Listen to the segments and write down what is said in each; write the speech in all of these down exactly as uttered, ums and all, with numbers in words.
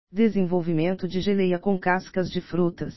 Desenvolvimento de geleia com cascas de frutas.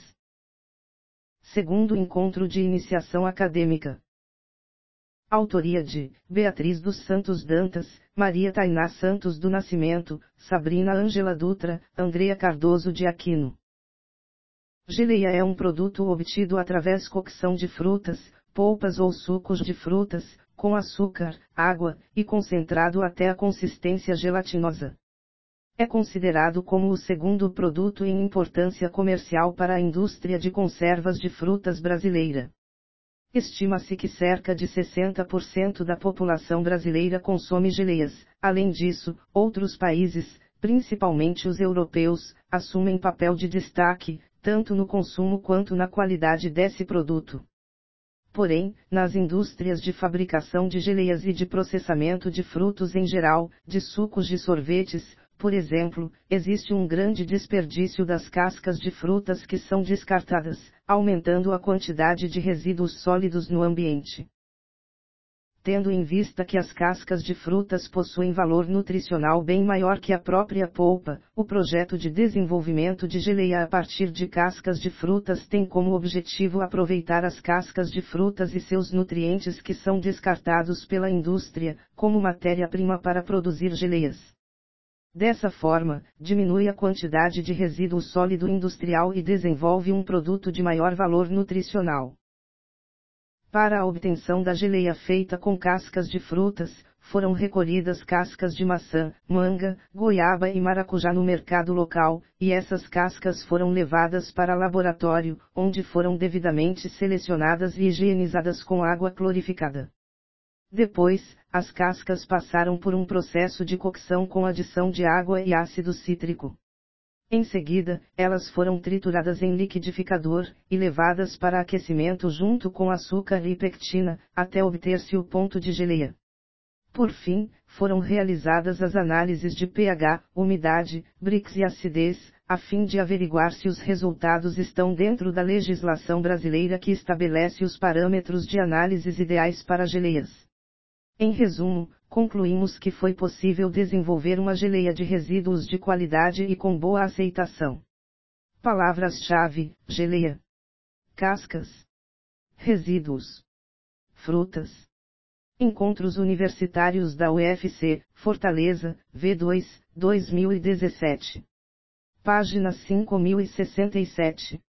Segundo encontro de iniciação acadêmica. Autoria de Beatriz dos Santos Dantas, Maria Tainá Santos do Nascimento, Sabrina Ângela Dutra, Andrea Cardoso de Aquino. Geleia é um produto obtido através cocção de frutas, polpas ou sucos de frutas, com açúcar, água, e concentrado até a consistência gelatinosa. É considerado como o segundo produto em importância comercial para a indústria de conservas de frutas brasileira. Estima-se que cerca de sessenta por cento da população brasileira consome geleias. Além disso, outros países, principalmente os europeus, assumem papel de destaque, tanto no consumo quanto na qualidade desse produto. Porém, nas indústrias de fabricação de geleias e de processamento de frutos em geral, de sucos de sorvetes, por exemplo, existe um grande desperdício das cascas de frutas que são descartadas, aumentando a quantidade de resíduos sólidos no ambiente. Tendo em vista que as cascas de frutas possuem valor nutricional bem maior que a própria polpa, o projeto de desenvolvimento de geleia a partir de cascas de frutas tem como objetivo aproveitar as cascas de frutas e seus nutrientes que são descartados pela indústria, como matéria-prima para produzir geleias. Dessa forma, diminui a quantidade de resíduo sólido industrial e desenvolve um produto de maior valor nutricional. Para a obtenção da geleia feita com cascas de frutas, foram recolhidas cascas de maçã, manga, goiaba e maracujá no mercado local, e essas cascas foram levadas para laboratório, onde foram devidamente selecionadas e higienizadas com água clorificada. Depois, as cascas passaram por um processo de cocção com adição de água e ácido cítrico. Em seguida, elas foram trituradas em liquidificador, e levadas para aquecimento junto com açúcar e pectina, até obter-se o ponto de geleia. Por fim, foram realizadas as análises de pH, umidade, Brix e acidez, a fim de averiguar se os resultados estão dentro da legislação brasileira que estabelece os parâmetros de análises ideais para geleias. Em resumo, concluímos que foi possível desenvolver uma geleia de resíduos de qualidade e com boa aceitação. Palavras-chave: geleia, cascas, resíduos, frutas. Encontros Universitários da U F C, Fortaleza, V dois, dois mil e dezessete. Página cinco mil e sessenta e sete.